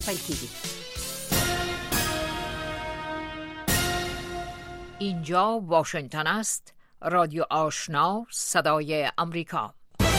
پیکیدی. اینجا واشنگتن است، رادیو آشنا، صدای امریکا.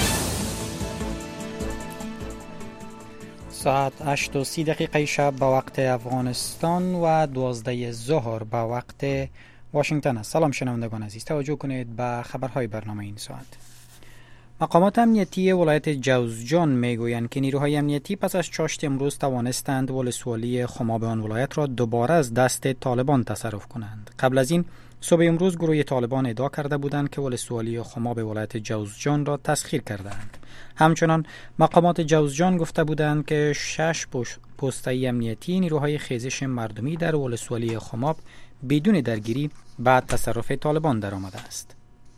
ساعت 8:30 شب به وقت افغانستان و 12 ظهر به وقت واشنگتن است. سلام شنوندگان عزیز، توجه کنید به خبرهای برنامه این ساعت. مقامات امنیتی ولایت جوزجان میگویند که نیروهای امنیتی پس از چاشت امروز توانستند ولسوالی خماب آن ولایت را دوباره از دست طالبان تصرف کنند. قبل از این صبح امروز گروه طالبان ادعا کرده بودند که ولسوالی خماب ولایت جوزجان را تسخیر کردند. همچنان مقامات جوزجان گفته بودند که 6 پست‌های امنیتی نیروهای خیزش مردمی در ولسوالی خماب بدون درگیری بعد تصرف طالبان درآمده است.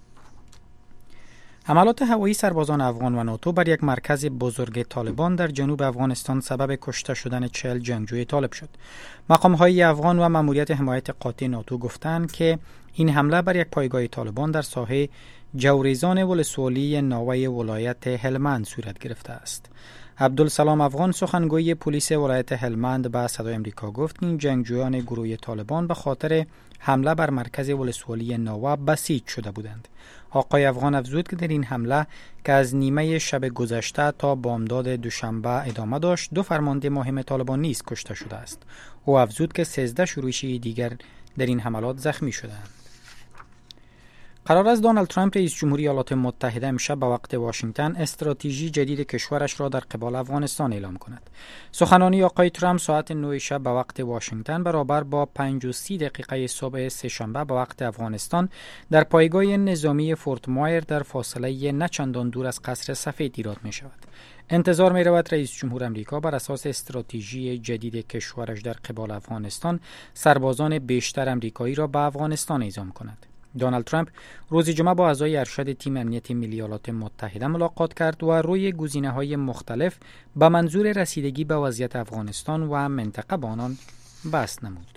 حملات هوایی سربازان افغان و ناتو بر یک مرکز بزرگ طالبان در جنوب افغانستان سبب کشته شدن 40 جنگجوی طالب شد. مقام‌های افغان و ماموریت حمایت قاطع ناتو گفتند که این حمله بر یک پایگاه طالبان در ساحه جوریزان ولسوالی ناوه ولایت هلمند صورت گرفته است. عبدالسلام افغان سخنگوی پلیس ولایت هلمند به صدای امریکا گفت که این جنگجویان گروه طالبان به خاطر حمله بر مرکز ولسوالی ناوه بسیج شده بودند. آقای افغان افزود که در این حمله که از نیمه شب گذشته تا بامداد دوشنبه ادامه داشت 2 فرمانده مهم طالبان نیز کشته شده است. او افزود که 13 شورشی دیگر در این حملات زخمی شدند. قرار است دونالد ترامپ رئیس جمهوری ایالات متحده امشب به وقت واشنگتن استراتژی جدید کشورش را در قبال افغانستان اعلام کند. سخنرانی آقای ترامپ ساعت 9 شب به وقت واشنگتن برابر با 5:30 صبح سه‌شنبه به وقت افغانستان در پایگاه نظامی فورت مایر در فاصله نه چندان دور از قصر سفید ایراد می شود. انتظار می رود رئیس جمهور امریکا بر اساس استراتژی جدید کشورش در قبال افغانستان سربازان بیشتر امریکایی را به افغانستان اعزام کند. دونالد ترامپ روز جمعه با اعضای ارشد تیم امنیت ملی ایالات متحده ملاقات کرد و روی گزینه‌های مختلف به منظور رسیدگی به وضعیت افغانستان و منطقه با آنان بحث نمود.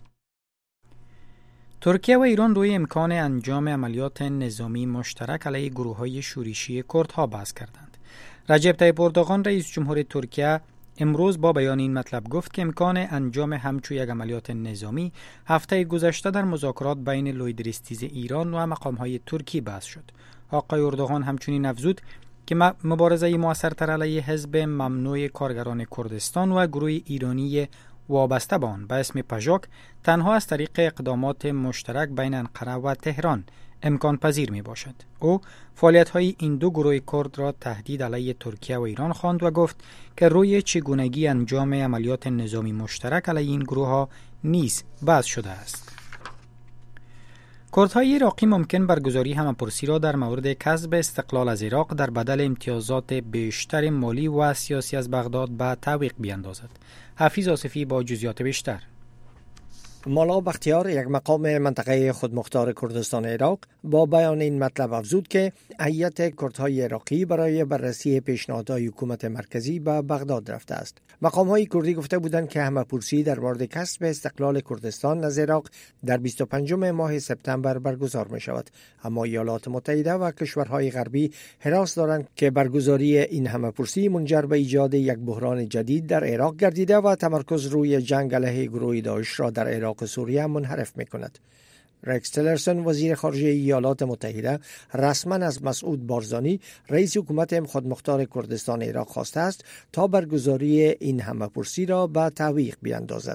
ترکیه و ایران روی امکان انجام عملیات نظامی مشترک علیه گروه‌های شورشی کردها بحث کردند. رجب طیب اردوغان رئیس جمهور ترکیه امروز با بیان این مطلب گفت که امکان انجام همچون یک عملیات نظامی هفته گذشته در مذاکرات بین لویدریستیز ایران و مقام‌های ترکی بحث شد. آقای اردوغان همچنین افزود که مبارزه موثرتر علیه حزب ممنوع کارگران کردستان و گروه ایرانی وابسته به آن به اسم پژاک تنها از طریق اقدامات مشترک بین انقره و تهران امکان پذیر می باشد. او فعالیت‌های این دو گروه کرد را تهدید علیه ترکیه و ایران خواند و گفت که روی چگونگی انجام عملیات نظامی مشترک علیه این گروه‌ها نیز بحث شده است. کردهای عراقی ممکن برگزاری همه‌پرسی را در مورد کسب استقلال از عراق در بدل امتیازات بیشتر مالی و سیاسی از بغداد به تعویق بیندازد. حفیظ آصفی با جزئیات بیشتر. مولا بختیار، یک مقام منطقه خودمختار کردستان عراق، با بیان این مطلب افزود که هیئت کردهای عراقی برای بررسی پیشنهادهای حکومت مرکزی به بغداد رفته است. مقام‌های کردی گفته بودند که همه‌پرسی در مورد کسب استقلال کردستان از عراق در 25 ماه سپتامبر برگزار می شود، اما ایالات متحده و کشورهای غربی هراس دارند که برگزاری این همه‌پرسی منجر به ایجاد یک بحران جدید در عراق گردیده و تمرکز روی جنگ علیه گروه داعش را در عراق و سوریه منحرف می کند. رکس تیلرسون وزیر خارجه ایالات متحده رسما از مسعود بارزانی رئیس حکومت خودمختار کردستان عراق خواسته است تا برگزاری این همه‌پرسی را به تعویق بیاندازد.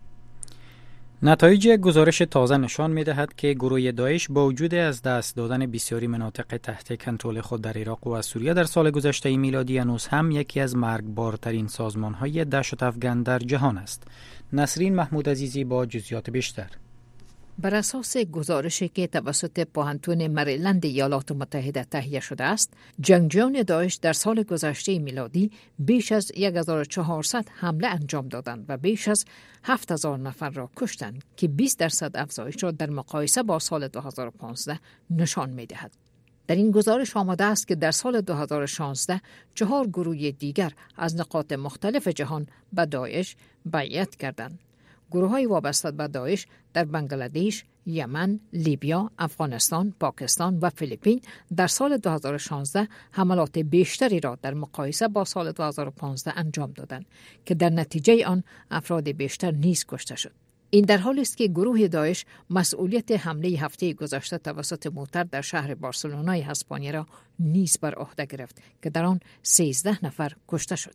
نتایج گزارش تازه نشان می‌دهد که گروه داعش با وجود از دست دادن بسیاری مناطق تحت کنترل خود در عراق و سوریه در سال گذشته میلادی هنوز هم یکی از مرگبارترین سازمان‌های دهشت افکن در جهان است. نسرین محمود عزیزی با جزئیات بیشتر. بر اساس گزارشی که توسط پوهنتون مریلند ایالات متحده تهیه شده است، جنگجویان داعش در سال گذشته میلادی بیش از 1400 حمله انجام دادند و بیش از 7000 نفر را کشتند که 20% افزایش را در مقایسه با سال 2015 نشان می‌دهد. در این گزارش آمده است که در سال 2016 4 گروه دیگر از نقاط مختلف جهان به داعش بیعت کردند. گروه‌های وابسته به داعش در بنگلادش، یمن، لیبیا، افغانستان، پاکستان و فیلیپین در سال 2016 حملات بیشتری را در مقایسه با سال 2015 انجام دادند که در نتیجه آن افراد بیشتر نیز کشته شد. این در حالی است که گروه داعش مسئولیت حمله هفته گذشته توسط موتر در شهر بارسلونای اسپانیا را نیز بر عهده گرفت که در آن 13 نفر کشته شد.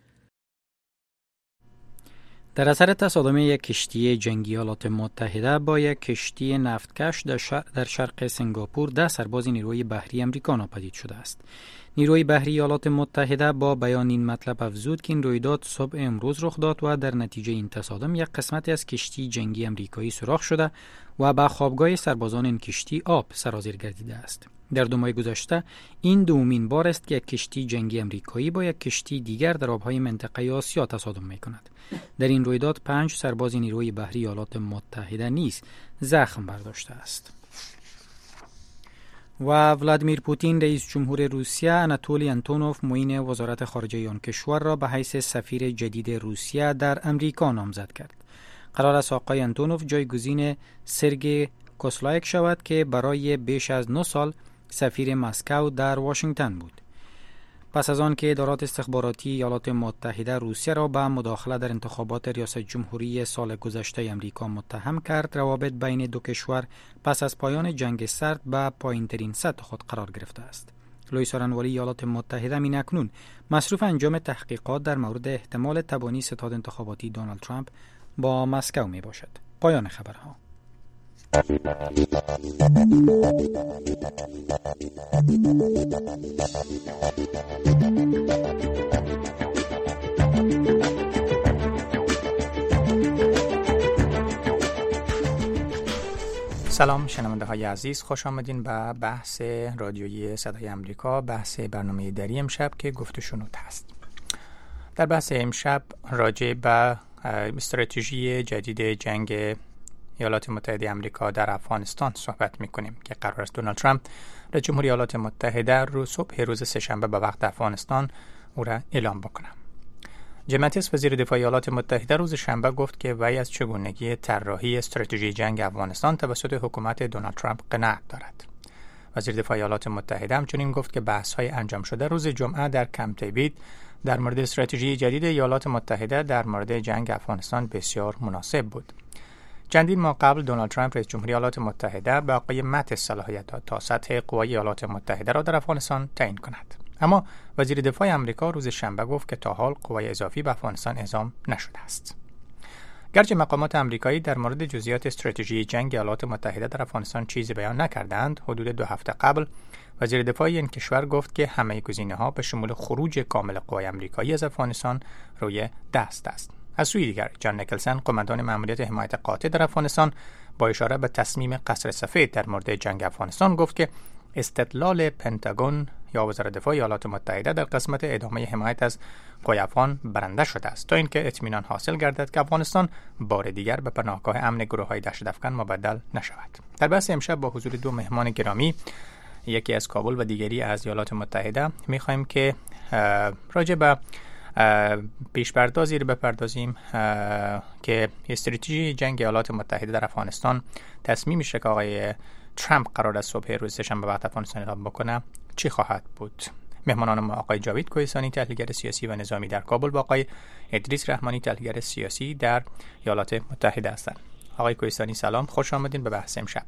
در اثر تصادم یک کشتی جنگی ایالات متحده با یک کشتی نفتکش در شرق سنگاپور 10 سرباز نیروی بحری امریکا ناپدید شده است. نیروی بحری ایالات متحده با بیان این مطلب افزود که این رویداد صبح امروز رخ داد و در نتیجه این تصادم یک قسمتی از کشتی جنگی امریکایی سوراخ شده و به خوابگاه سربازان این کشتی آب سرازیر گردیده است. در 2 ماه گذشته این دومین بار است که یک کشتی جنگی امریکایی با یک کشتی دیگر در آبهای منطقه آسیا تصادم می‌کند. در این رویداد 5 سرباز نیروی بحری ایالات متحده نیز زخم برداشته است. و ولادیمیر پوتین رئیس جمهور روسیه آناتولی آنتونوف معین وزارت خارجه آن کشور را به حیث سفیر جدید روسیه در امریکا نامزد کرد. قرار است آقای آنتونوف جایگزین سرگئی کوسلایک شود که برای بیش از 9 سال سفیر مسکو در واشنگتن بود. پس از آن که ادارات استخباراتی ایالات متحده روسیه را به مداخله در انتخابات ریاست جمهوری سال گذشته امریکا متهم کرد، روابط بین دو کشور پس از پایان جنگ سرد به پایین‌ترین سطح خود قرار گرفته است. لوئیس آرنوالی ایالات متحده این اکنون مصروف انجام تحقیقات در مورد احتمال تبانی ستاد انتخاباتی دونالد ترامپ با مسکو می باشد. پایان خبرها. سلام شنونده های عزیز، خوش آمدین به بحث رادیویی صدای امریکا، بحث برنامه دری امشب که گفت و شنود هست. در بحث امشب راجع به استراتژی جدید جنگ ایالات متحده آمریکا در افغانستان صحبت می‌کنیم که قرار است دونالد ترامپ رئیس جمهوری ایالات متحده روز صبح روز سه‌شنبه به وقت افغانستان او را اعلام بکنه. جیم ماتیس وزیر دفاع ایالات متحده روز شنبه گفت که وی از چگونگی طراحی استراتژی جنگ افغانستان توسط حکومت دونالد ترامپ قناعت دارد. وزیر دفاع ایالات متحده همچنین گفت که بحث‌های انجام شده روز جمعه در کمپ دیوید در مورد استراتژی جدید ایالات متحده در مورد جنگ افغانستان بسیار مناسب بود. چندین ماه قبل دونالد ترامپ رئیس جمهوری ایالات متحده به آقای ماتیس صلاحیت داد تا سطح قوای ایالات متحده را در افغانستان تعیین کند. اما وزیر دفاع آمریکا روز شنبه گفت که تا حال قوای اضافی به افغانستان اعزام نشده است. گرچه مقامات آمریکایی در مورد جزئیات استراتژی جنگ ایالات متحده در افغانستان چیزی بیان نکردند، حدود 2 هفته قبل وزیر دفاع این کشور گفت که همه گزینه‌ها به شمول خروج کامل قوای آمریکایی از افغانستان روی دست است. از سوی دیگر جان نیکلسن قماندان مأموریت حمایت قاطع در افغانستان با اشاره به تصمیم قصر سفید در مورد جنگ افغانستان گفت که استدلال پنتاگون یا وزارت دفاع ایالات متحده در قسمت ادامه حمایت از قوای افغان برنده شده است تا اینکه اطمینان حاصل گردد که افغانستان بار دیگر به پناهگاه امن گروه‌های دهشت افکن مبدل نشود. در بحث امشب با حضور 2 مهمان گرامی، یکی از کابل و دیگری از ایالات متحده، می‌خوایم که راجع به پیش‌پردازی رو بپردازیم که استراتژی جنگ ایالات متحده در افغانستان تصمیمش که آقای ترامپ قرار است صبح روز سه‌شنبه وقت افغانستان اعلام بکنه چی خواهد بود. مهمانان ما آقای جاوید کوهستانی تحلیلگر سیاسی و نظامی در کابل و آقای ادریس رحمانی تحلیلگر سیاسی در ایالات متحده هستند. آقای کوهستانی سلام، خوش آمدین به بحث امشب.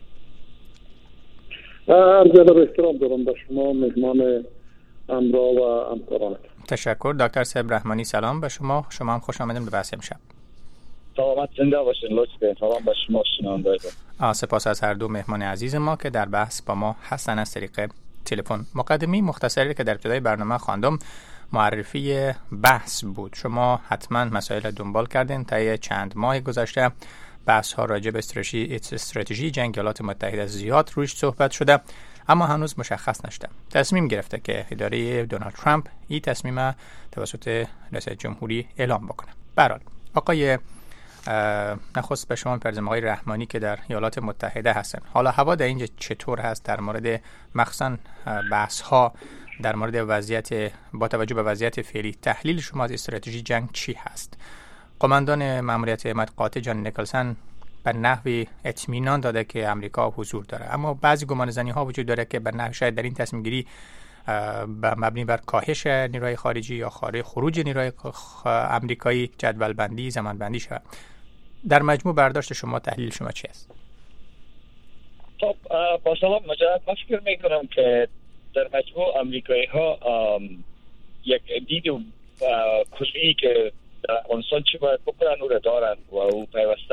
عرض ادب و احترام دارم به شما مهمان همراه و همکارانت. تشکر. دکتر صاحب رحمانی سلام به شما هم خوش آمدین به بحث امشب. سلامت زنده باشین. لطفاً سلام به شما شنوندگان. سپاس از هر 2 مهمان عزیز ما که در بحث با ما هستن از طریق تلفن. مقدمه مختصری که در ابتدای برنامه خواندم معرفی بحث بود. شما حتما مسائل دنبال کردین. طی چند ماه گذشته بحث ها راجع به استراتژی جنگ ایالات متحده زیاد روش صحبت شده، اما هنوز مشخص نشده. تصمیم گرفته که اداره دونالد ترامپ این تصمیم توسط رئیس جمهوری اعلام بکنه. به هر حال آقای نخست به شما می‌پرسم آقای رحمانی که در ایالات متحده هستن، حالا هوا در اینجا چطور هست در مورد مخصوصا بحث ها در مورد وضعیت، با توجه به وضعیت فعلی تحلیل شما از استراتژی جنگ چی هست؟ قماندان مأموریت حمایت قاطع جان نیکلسن به نحوی اطمینان داده که امریکا حضور داره، اما بعضی گمانه‌زنی ها وجود داره که به نحو شاید در این تصمیم گیری مبنی بر کاهش نیروهای خارجی یا خروج نیروهای امریکایی جدول بندی زمان بندی شود. در مجموع برداشت شما، تحلیل شما چی است؟ خب با سلام مجدد، من فکر میکنم که در مجموع امریکایی ها یک دید کلی که در افغانستان چی باید بکنن او را دارن و او پیوسته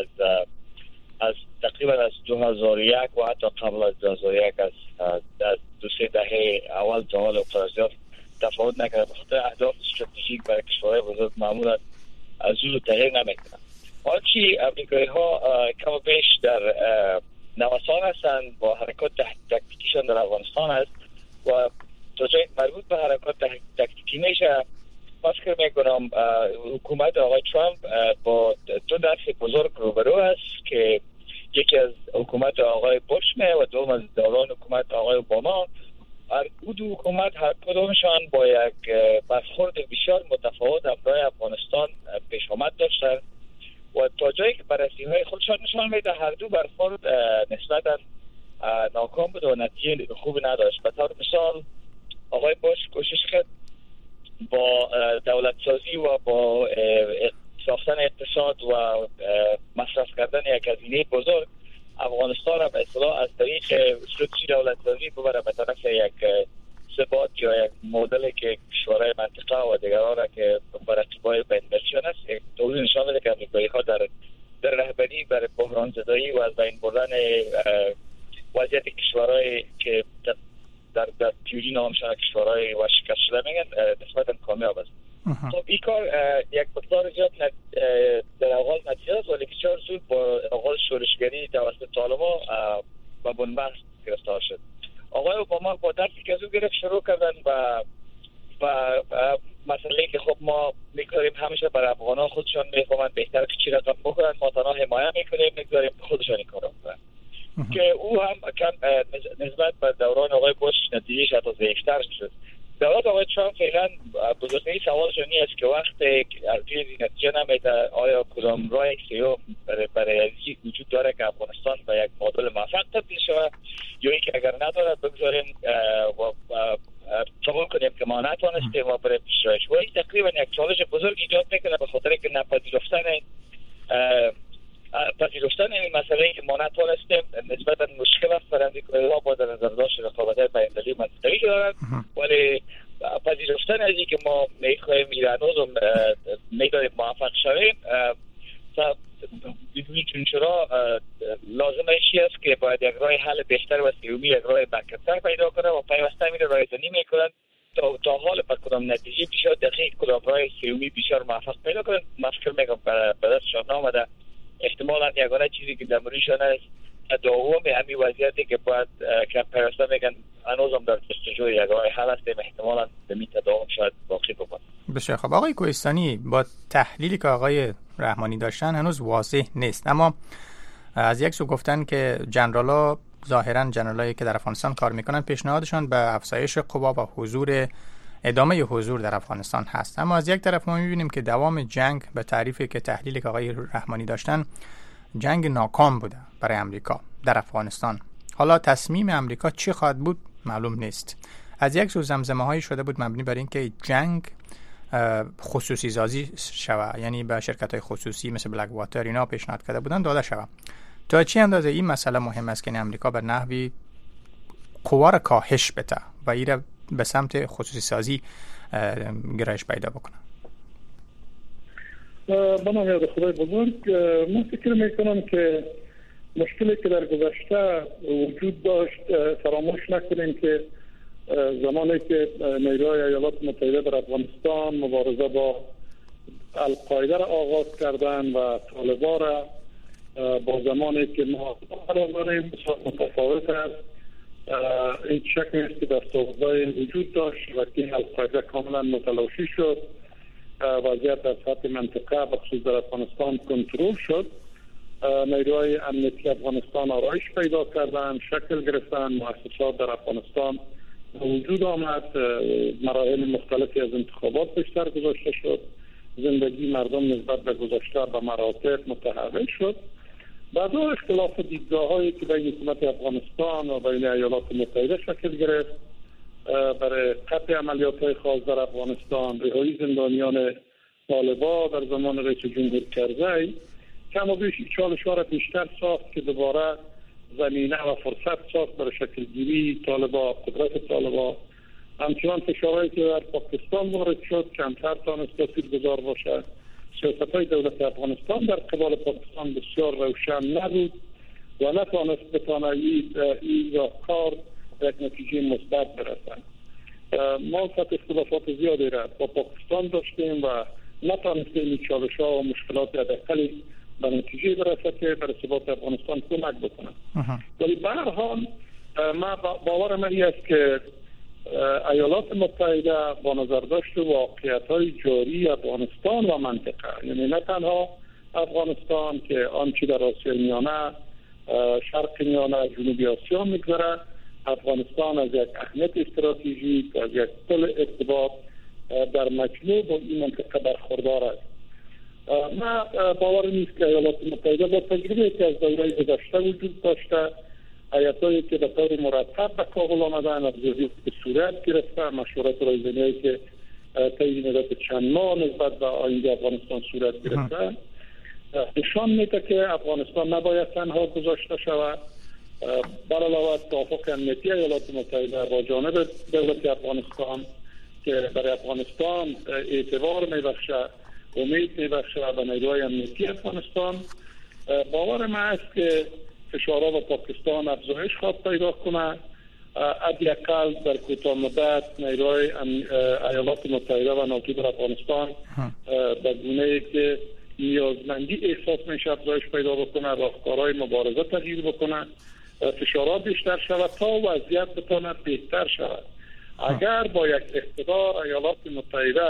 از تقریبا از 2001 و حتی قبل از 2001 از 2-3 دهه اول تا حال اقتصادیات تفاوت نکرده، بخاطر اهداف استراتژیک برای کشورهای بزرگ معمولا از اون تغییر نمیکنن. آنچه امریکایی ها کم و بیش در نوسان هستند با حرکات تکتیکیشان در افغانستان است و تا جایی مربوط به حرکات تکتیکی میشه. من فکر میکنم حکومت آقای ترامپ با دو دست بزرگ روبرو است که یکی از حکومت آقای بوش و دوم از دوران حکومت آقای اوباما. او دو حکومت هر کدومشان با یک برخورد بسیار متفاوت همراه افغانستان پیش آمد داشتند و تا جایی که بررسی‌های خودشان نشان میده هر دو برخورد نسبتاً ناکام بود و نتیجه خوبی نداشت. به طور مثال آقای بوش کوشش کرد با دولت سازی و با ساختن اقتصاد و مصرف کردن یک هزینه بزرگ افغانستان را به اصطلاح از طریق استراتژی دولت سازی ببره به طرف یک ثبات یا یک مدلی که کشورهای منطقه و دیگران را که رقیبای بین‌المللی است. یک دلیل نشان میده که امریکایی‌ها در رهبری بر بحران زدایی و از بین بردن وضعیت کشورهای که در تیوری نامشان کشورهای و شکست شده میگن نسبتاً کامیاب است. خب این کار یک مقدار زیاد در آغاز نتیجه است ولی بسیار زود با آغاز شورشگری توسط طالبان و بنبست گرفتار شد. آقای اوباما با درسی که از او گرفت شروع کردن و مسئله که خب ما می‌کنیم همیشه برای افغان‌ها خودشان می‌فهمن بهتر که چی رقم بکنن، ما تنها حمایت می‌کنیم، می‌گذاریم خودشان این کارو بکنن. که او هم کم نسبت به دوران آقای بوش نتیجهش حتی ضعیف‌تر شد. دولت آقای ترامپ فعلا بزرگترین سوالش این است که وقتی از نتیجه نمیده آیا کدام راه سیوم برای وجود داره که افغانستان به یک مدل موفق تبدیل شود یا اینکه اگر نداره بگذاریم و قبول کنیم که ما نتوانستیم و برای پیشرفت. و این تقریبا یک چالش بزرگ ایجاد میکنه به خاطر که پذیرفتن این مسئله که ما نتوانستیم نسبتا مشکل است برای امریکایی‌ها با در نظر داشت رقابت‌های بین‌المللی منطقه‌ای که دارن، ولی پذیرفتن از اینکه ما می‌خواهیم ایرانوز می‌داریم موفق شویم بدون چرا لازم ایشی است که باید یک راه حل بهتر و سیومی یک راه برکت‌تر پیدا کنه و پیوسته میره رایزنی میکنن تا حال به کدام نتیجه بسیار دقیق کدام راه سیومی بسیار موفق پیدا کنن. من فکر میکنم به دستشان نامده احتمالاً یگانه چیزی که در موردشان است تداوم همین وضعیتی که باید که پیوسته میگن هنوزم در جستجوی یک راه حل هستیم، احتمالاً به این تداوم شاید باقی بماند. بسیار خب. آقای کوهستانی، با تحلیلی که آقای رحمانی داشتن هنوز واضح نیست، اما از یک سو گفتن که جنرال‌ها ظاهراً جنرالایی که در افغانستان کار میکنن پیشنهادشان به افزایش قوا و ادامه حضور در افغانستان هست، اما از یک طرف ما می‌بینیم که دوام جنگ به تعریفی که تحلیلی که آقای رحمانی داشتن جنگ ناکام بوده برای امریکا در افغانستان. حالا تصمیم امریکا چی خواهد بود معلوم نیست. از یک سو زمزمه‌هایی شده بود مبنی بر اینکه جنگ خصوصی سازی شود، یعنی به شرکت‌های خصوصی مثل بلک واتر اینا پیشنهاد کرده بودن داده شود. تا چه اندازه این مسئله مهم است که امریکا به نحوی قوا را کاهش بده و ایره به سمت خصوصی سازی گرایش پیدا بکنه؟ به نام خدای بزرگ، من فکر میکنم که مشکلی که در گذشته وجود داشت فراموش نکنیم که زمانی که نیروهای ایالات متحده در افغانستان مبارزه با القاعده را آغاز کردن و طالبان را با زمانی که ما داریم متفاوت است. این شک نیست که در سابقه وجود داشت و که القاعده کاملا متلاشی شد، وضعیت در سطح منطقه بخصوص در افغانستان کنترل شد، نیروهای امنیتی افغانستان آرایش پیدا کردن، شکل گرفتن، مؤسسات در افغانستان وجود آمد، مراحل مختلفی از انتخابات بیشتر گذاشته شد، زندگی مردم نسبت به گذشته به مراتب متحول شد بعدا اختلاف دیدگاه‌هایی که بین حکومت افغانستان و بین ایالات متحده شکل گرفت برای قطع عملیات‌های خاص در افغانستان، رهایی زندانیان طالبان در زمان رئیس جمهور کرزی، کم و بیش چالش‌ها را بیشتر ساخت که دوباره زمینه و فرصت ساخت برای شکلگیری طالبان، قدرت طالبان. همچنان فشارهایی که در پاکستان وارد شد کمتر تانست تاثیرگذار باشد. سیاست‌های دولت افغانستان در قبال پاکستان بسیار روشن نبود و نتانست به تنهایی این راهکار یک نتیجه مثبت برسند. ما سطح اختلافات زیادی را با پاکستان داشتیم و نتانستیم این چالش‌ها و مشکلات حداقلی به نتیجه برسد که بر ثبات افغانستان کمک بکنه. ولی به هر حال باورم این است که ایالات متحده با نظر داشت واقعیت‌های جاری افغانستان و منطقه، یعنی نه تنها افغانستان که آنچه در آسیای میانه، شرق میانه، جنوبی آسیا میگذره، افغانستان از یک اهمیت استراتژیک، از یک پل ارتباط در مجموع با این منطقه برخوردار است. ما باور نیست که ایالات متحده با تجربه که از دوره گذشته وجود داشته، هیئت‌هایی که به طور مرتب به کابل آمدن، افزایش به صورت گرفته، مشورت رایزنی‌هایی که طی مدت چند ماه نسبت به آینده افغانستان صورت گرفته، نشان میده که افغانستان نباید تنها گذاشته شود. بر علاوه توافق امنیتی ایالات متحده با جانب دولت افغانستان که برای افغانستان اعتبار میبخشه، امید میبخشه به نیروهای امنیتی افغانستان، باور من است که فشارها با پاکستان افزایش خواهد پیدا کنه. حداقل در کوتاه مدت نیروهای ایالات متحده و ناتو در افغانستان به گونه‌ای که نیازمندی احساس میشه افزایش پیدا بکنه، راهکارهای مبارزه تغییر بکنه، فشارها بیشتر شود تا وضعیت بتونه بهتر شود. اگر با یک اقتدار ایالات متحده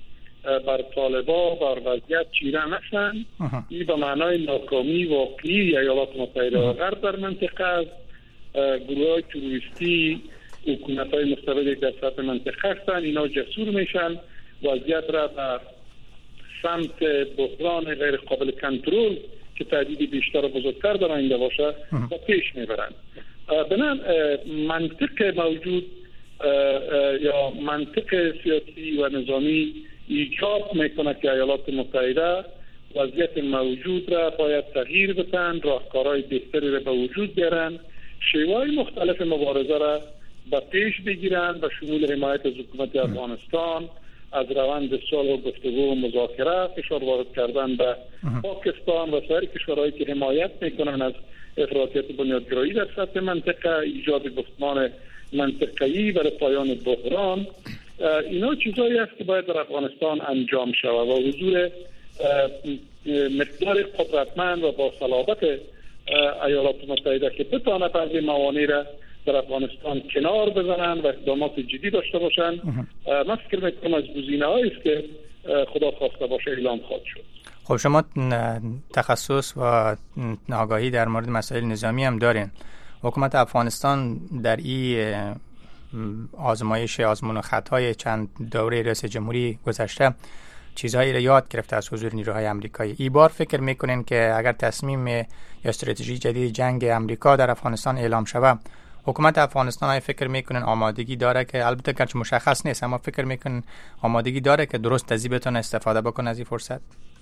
بر طالبان بر وضعیت چیره نشن، این به معنای ناکامی واقعی ایالات متحده و غرب در منطقه است. گروه‌های تروریستی، حکومت‌های مستبد در سطح منطقه هستند، اینا جسور میشن، وضعیت را به سمت بحران غیر قابل کنترل که تهدید بیشتر و بزرگتر در آینده باشه و پیش میبرند. بنابراین منطق موجود یا منطق سیاسی و نظامی ایجاب میکنه که ایالات متحده وضعیت موجود را باید تغییر بدن، راهکارهای بهتری را به وجود بیارن، شیوه‌های مختلف مبارزه را به پیش بگیرن به شمول حمایت از حکومت افغانستان، از روند صلح و گفتگو و مذاکره، فشار وارد کردن به پاکستان و سایر کشورهایی که حمایت میکنن از افراطیت بنیادگرایی در سطح منطقه، ایجاد گفتمان منطقه‌ای برای پایان بحران. اینا چیزایی است که باید در افغانستان انجام شود و حضور مقدار قدرتمند و با صلابت ایالات متحده که بتونه بعضی موانع را در افغانستان کنار بزنن و اقدامات جدی داشته باشن. من فکر میکنم از گزینه‌هایی است که خدا خواسته باشه اعلام خواهد شد. خب شما تخصص و آگاهی در مورد مسائل نظامی هم دارین. حکومت افغانستان در این آزمون و خطای چند دوره رئیس جمهوری گذشته چیزهایی را یاد گرفته از حضور نیروهای آمریکایی. این بار فکر میکنین که اگر تصمیم یا استراتژی جدید جنگ آمریکا در افغانستان اعلام شود، حکومت افغانستان های فکر میکنن آمادگی داره که، البته گرچه مشخص نیست، اما فکر میکنن آمادگی داره که درست از این بتونه استفاده بکنه از این فرصت؟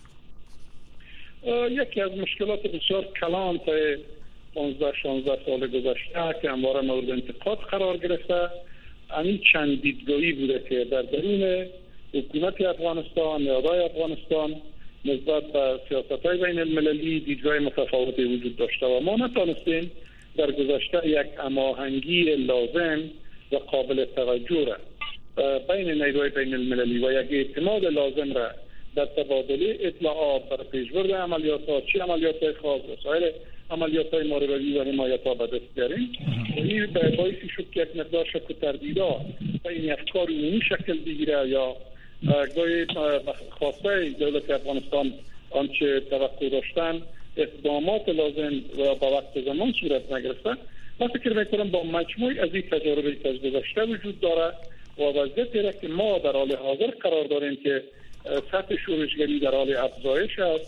یکی از مشکلات بسیار کلان تا 15-16 سال گذشته که همواره مورد انتقاد قرار گرفته، همین چند دیدگاهی بوده که در درون حکومت افغانستان، نهادهای افغانستان نسبت به سیاست‌های بین المللی دیدگاه متفاوتی وجود داشته و ما نتونستیم در گذشته یک هماهنگی لازم و قابل توجه را بین نیروهای بین المللی و یک اعتماد لازم را در تبادله اطلاعات برای پیشبرد عملیات‌ها، چه عملیات‌های خاص و سایر عملیات‌های ماروری و حمایت‌ها به دست بیاریم. این باعثی شد که یک مقدار شک و تردیدها بین افکار عمومی شکل بگیره یا گاهی خواسته دولت افغانستان آنچه توقع داشتن اقدامات لازم و با وقت زمان صورت نگرفته. من فکر میکنم با مجموع از این تجاربی که از گذشته وجود داره و وضعیتی را که ما در حال حاضر قرار داریم که سطح شورشگری در حال افزایش است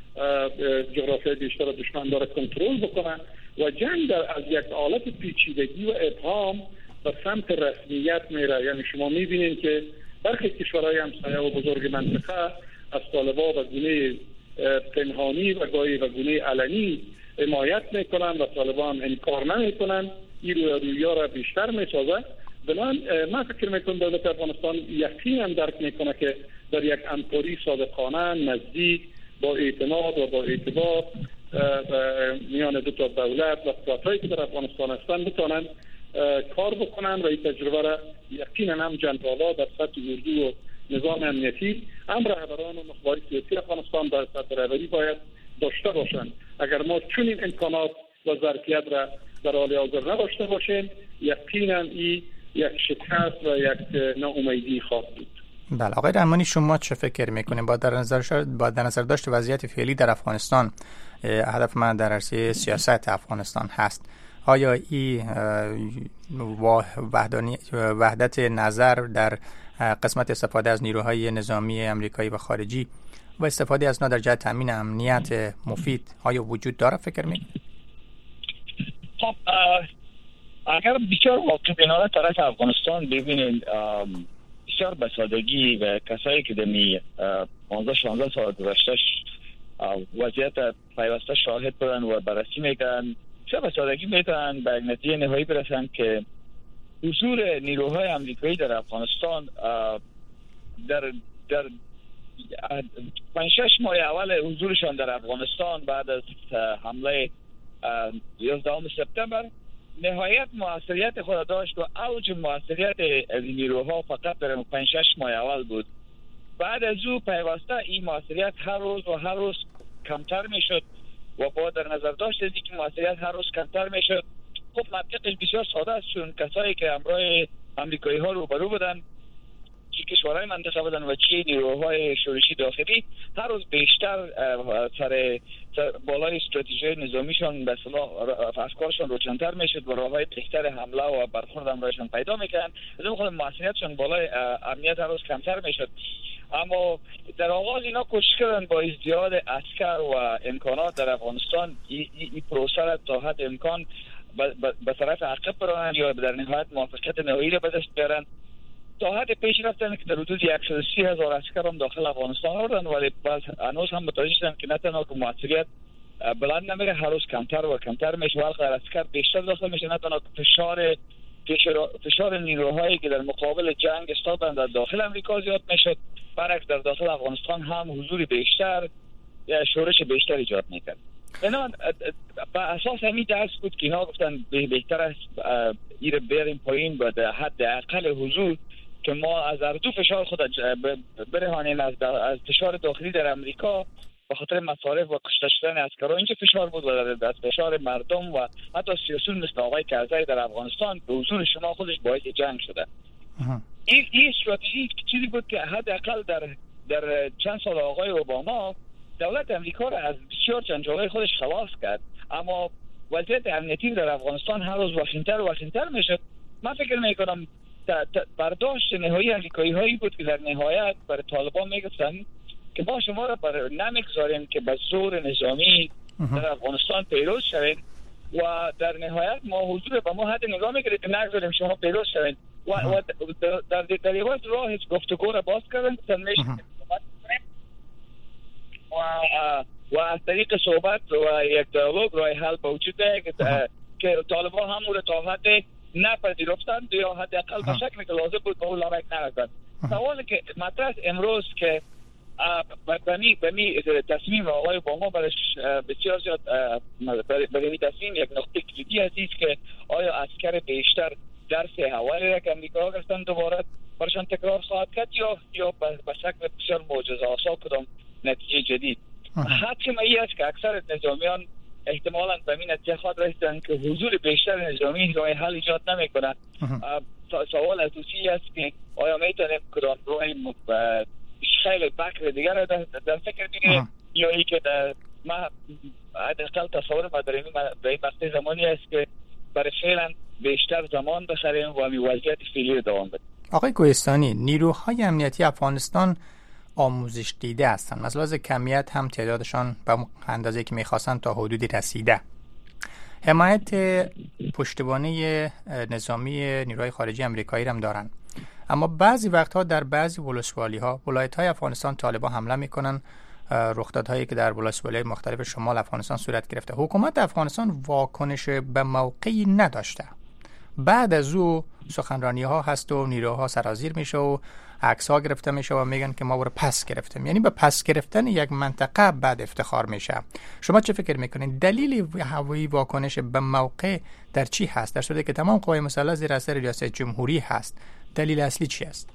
جغرافیای بیشتر دشمن داره کنترل بکنن و جنگ از یک حالت پیچیدگی و ابهام به سمت رسمیت میره. یعنی شما میبینید که برخی کشورهای همسایه و بزرگ منطقه از طالبان و گونه پنهانی و گاهی و گونه علنی حمایت میکنن و طالبان انکار نمیکنن، این رویا را بیشتر میسازه. بنابراین من فکر میکنم دولت افغانستان یقینا درک میکنه که در یک همکاری صادقانه نزدیک با اعتماد و با اعتبار میان دو تا دولت و قوتایی که در افغانستان هستند بتونن کار بکنن و این تجربه را یقینا هم جنرالا در سطح اردو و نظام امنیتی هم رهبران و نخبه‌های سیاسی افغانستان در سطح رهبری باید داشته باشند. اگر ما چنین امکانات و ظرفیت را در حال حاضر نداشته باشیم یقینا این یک شکست و یک ناامیدی خواهد بود. بله آقای رحمانی، شما چه فکر میکنید با در نظر داشت وضعیت فعلی در افغانستان؟ هدف من در عرصه سیاست افغانستان هست. آیا این وحدت نظر در قسمت استفاده از نیروهای نظامی امریکایی و خارجی و استفاده از آنها در جهت تامین امنیت مفید آیا وجود داره فکر میکنید؟ خب اگر بسیار واقع بینانه طرف افغانستان ببینید، بسیار به سادگی و کسایی که دمی 15-16 سال گذشته وضعیت پیوسته شاهد بودن و بررسی میکنن، بسیار به سادگی میتونن به نتیجه نهایی برسن که حضور نیروهای امریکایی در افغانستان در 5-6 ماه اول حضورشان در افغانستان بعد از حمله 11 سپتامبر نهایت موثریت خود داشت و اوج موثریت از نیروها فقط در 5-6 ماه اول بود. بعد از او پیوسته این موثریت هر روز کمتر میشد و با در نظر داشت از اینکه موثریت هر روز کمتر میشد، خب منطقش بسیار ساده است، چون کسایی که همراه امریکایی ها روبرو بودن، چه کشورهای منطقه بودن و چه نیروهای شورشی داخلی، هر روز بیشتر سر بالای استراتژی نظامیشان به اصطلاح افکارشان روشن‌تر میشد و راههای بهتر حمله و برخورد همراهشان پیدا میکردن. از اون خود موثریتشان بالای امنیت هر روز کمتر میشد. اما در آغاز اینا کوشش کردن با ازدیاد عسکر و امکانات در افغانستان این پروسه را تا حد امکان به طرف عقب برانند یا در نهایت موفقیت نهایی را به دست بیارند. تا حد پیش رفتن که در حدود 130,000 عسکر هم داخل افغانستان آوردن، ولی باز هنوز هم متوجه شدن که نه تنها که موثریت بلند نمیره، هر روز کمتر و کمتر میشه و عسکر بیشتر داخل میشه، نه تنها فشار نیروهایی که در مقابل جنگ استادن در داخل امریکا زیاد میشد، برعکس در داخل افغانستان هم حضور بیشتر یا شورش بیشتر ایجاد میکرد. بنابراین به اساس همین درس بود که اینا گفتن بهتر است این رو بریم پایین و در حد اقل حضور که ما از اردو فشار خود برهانیم از فشار داخلی در امریکا به خاطر مصارف و کشته شدن عسکرها. اینجا فشار بود و از فشار مردم و حتی سیاسیون مثل آقای کرزی در افغانستان به حضور شما خودش باعث جنگ شده. این استراتژی چیزی بود که حداقل در چند سال آقای اوباما دولت امریکا را از بسیار جنجال‌های خودش خلاص کرد، اما وضعیت امنیتی در افغانستان هر روز وخیم‌تر میشد. من فکر میکنم برداشت نهایی امریکایی هایی بود که در نهایت برای طالبان میگفتن که ما شما را نمیگذاریم که به زور نظامی در افغانستان پیروز شوید و در نهایت ما حضور به ما حد نگاه میگیرید که نگذاریم شما پیروز شوید و در یوز راه گفتگو را باز کردن و از طریق صحبت و یک دیالوگ راه حل موجود که طالبان هم را تا حد نپذیرفتند یا حداقل به شکلی که لازم بود به اون لبک نرسند. سوالی که مطرح امروز که به می تصمیم آقای اوباما برش بسیار زیاد برای تصمیم یک نقطه کلیدی هست که آیا عسکر بیشتر درس هوایی را که امریکا گرفتن دوباره برشان تکرار خواهد کرد یا به شکل بسیار معجزه‌آسا کدام نتیجه جدید. حتما این است که اکثر نظامیان احتمالاً به این نتیجه خواهد رسیدن که حضور بیشتر نظامی راه حل ایجاد نمی‌کند. سوال اساسی است که آیا میتونیم کدام راه خیلی بکر دیگر در فکر بگیریم یا ای که ما حداقل تصور ما داریم به این مقطع زمانی است که برای فعلا بیشتر زمان بخریم و وضعیت فعلی رو دوام بدیم. آقای کوهستانی، نیروهای امنیتی افغانستان آموزش دیده هستند. مثلا از کمیت هم تعدادشان به اندازه که میخواستن تا حدودی رسیده. حمایت پشتیبانی نظامی نیروهای خارجی امریکایی هم دارن، اما بعضی وقتها در بعضی ولسوالی‌ها، ولایت‌های افغانستان طالبان حمله میکنن، رخدادهایی که در ولسوالی‌های مختلف شمال افغانستان صورت گرفته. حکومت افغانستان واکنش به موقعی نداشته. بعد از او سخنرانی‌ها هست و نیروها سرازیر میشه و عکس‌ها گرفته میشه و میگن که ما رو پس گرفتیم. یعنی به پس گرفتن یک منطقه بعد افتخار میشه. شما چه فکر میکنین دلیل هوایی واکنش به موقع در چی هست؟ در صورتی که تمام قوای مسلح زیر اثر ریاست جمهوری هست، دلیل اصلی چی است؟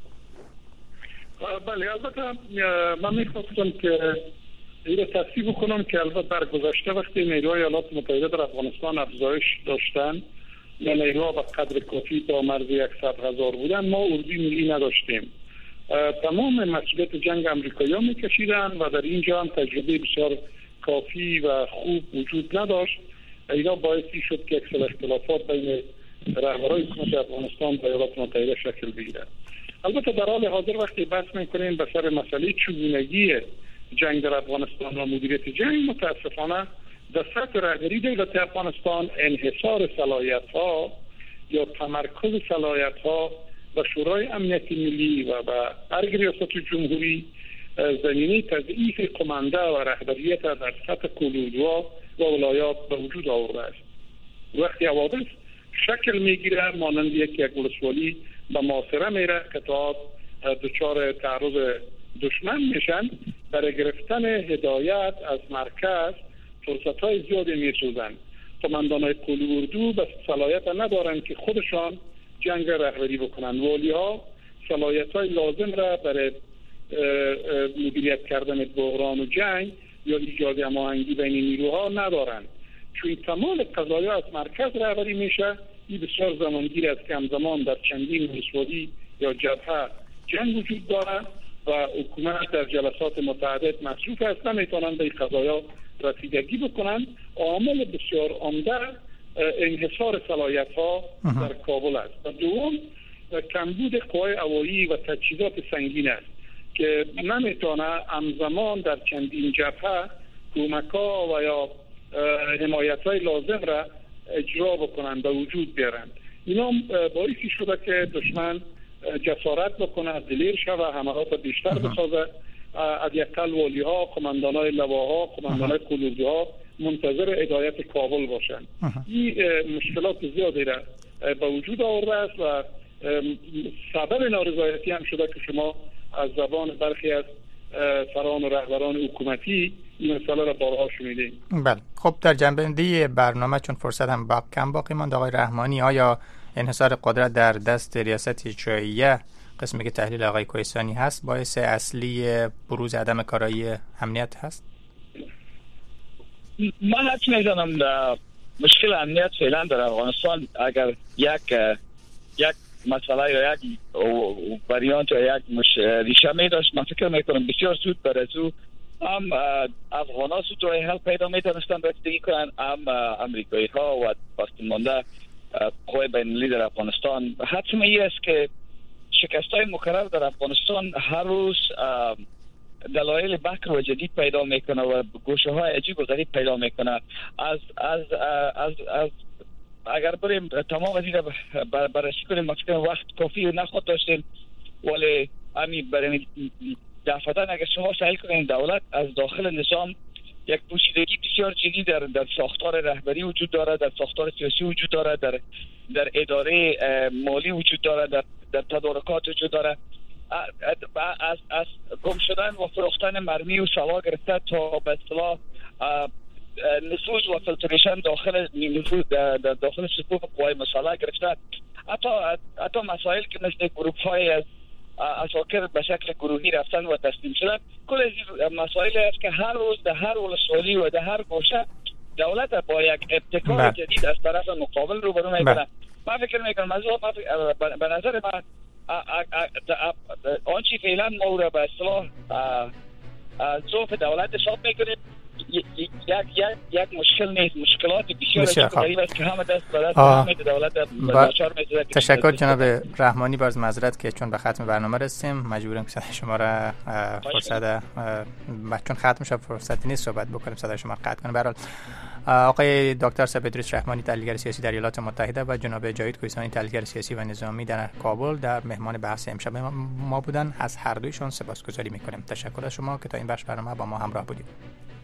بله، البته من میخواستم که این رو تصحیح بکنم که البته در گذشته وقتی نیروهای ایالات متحده در افغانستان افزایش داشتن یا نیروها به قدر کافی تا مرز 100,000 بودن، ما اردوی ملی نداشتیم. تمام مسئولیت جنگ امریکایی‌ها میکشیدن و در اینجا هم تجربه بسیار کافی و خوب وجود نداشت. اینا باعثی شد که اکثر اختلافات بین رهبران حکومت افغانستان و ایالات متحده شکل بگیرد. البته در حال حاضر وقتی بحث میکنیم به سر مسئله چگونگی جنگ در افغانستان و مدیریت جنگ، متاسفانه در سطح رهبری دولت افغانستان انحصار صلاحیت‌ها یا تمرکز صلاحیت‌ها و شورای امنیت ملی و ارگ ریاست جمهوری زمینه تضعیف قمانده و رهبریت در سطح کلودوا و ولایات به وجود آورده است. وقتی حوادث شکل میگیره مانند یک ولسوالی به محاصره میره که تا دچار تعرض دشمن میشن، برای گرفتن هدایت از مرکز فرصت‌های زیادی میسوزن. قماندان‌های کل اردو به صلاحیت ندارن که خودشان جنگ رهبری بکنن. والی‌ها صلاحیت‌های لازم را برای مدیریت کردن بحران و جنگ یا ایجاد هماهنگی بین نیروها ندارن. چون تمام قضایا از مرکز رهبری میشه، این بسیار زمانگیر است که همزمان در چندین ولسوالی یا جبهه جنگ وجود داره و حکومت در جلسات متعدد مصروف است، نمیتونن به این قضایا رسیدگی بکنن. عامل بسیار عمده انحصار صلاحیت‌ها در کابل است. و دوم کمبود قوای هوایی و تجهیزات سنگین است که نمیتونه همزمان در چندین جبهه کمک‌ها و یا حمایت‌های لازم را اجرا بکنن و وجود بیارن. اینا باعثی شده که دشمن جسارت بکنه، دلیر شوه، حملات بیشتر بسازه. از یکل والی‌ها، قماندان‌های لواها، قماندان‌های کلوردوها منتظر هدایت کابل باشن. این مشکلات زیادی را به وجود آورده است و سبب نارضایتی هم شده که شما از زبان برخی از سران و رهبران حکومتی این مسئله را بارها شنیدیم. بله، خب در جنبندی برنامه چون فرصت هم کم باقی ماند، آقای رحمانی، آیا انحصار قدرت در دست ریاست اجراییه، قسمی که تحلیل آقای کوهستانی هست، باعث اصلی بروز عدم کارایی امنیت هست؟ من حد میزنم مشکل امنیت فعلا در افغانستان اگر یک مسئله یا یک وریانت یا یک ریشه می داشت، من فکر میکنم بسیار زود بر از او هم افغان ها زود رای حل پیدا می دانستن رسیدگی کنن، هم امریکایی ها و پاستون مانده قوای بین المللی در افغانستان. حتما این است که شکست های مکرر در افغانستان هر روز دلایل بکر و جدید پیدا میکنه و گوشه های عجیب و غریب پیدا میکنه. از اگر بریم تمام از این بررسی کنیم، مثلا وقت کافی نخواهد داشتیم، ولی همین برای دفتن اگر شما سعی کنید دولت از داخل نظام یک پوشیدگی بسیار جدی در ساختار رهبری وجود داره، در ساختار سیاسی وجود داره، در اداره مالی وجود داره، در تدارکات وجود داره. از گم شدن و فروختن مرمی و سلاح گرفته تا به اصطلاح نفوذ و فیلتریشن داخل صفوف قوای مسلح گرفته، حتی مسائل که مثل گروپ های از اساکر به شکل گروهی رفتن و تسلیم شدن، کل از مسائل است که هر روز در هر ولسوالی و در هر گوشه دولت با یک ابتکار جدید از طرف مقابل روبرو میکنه. من فکر میکنم به نظر من آنچه فعلا ما را به اصطلاح ضعف دولت حساب میکنیم یک مشکل نیست، مشکلات بسیار غریب است که همه دست به دست دولت ناچار می‌شود. تشکر جناب رحمانی. باز معذرت که چون به ختم برنامه رسیدیم مجبوریم که صدای شما را فرصت چون ختم شد فرصت نیست صحبت بکنیم، صدای شما قطع کنیم. به هر حال آقای دکتر سپهدریس رحمانی تحلیلگر سیاسی در ایالات متحده و جناب جاوید کوهستانی تحلیلگر سیاسی و نظامی در کابل در مهمان بحث امشب ما بودن. از هر دویشون سپاسگزاری می‌کنیم. تشکر از شما که تا این بخش برنامه با ما همراه بودید.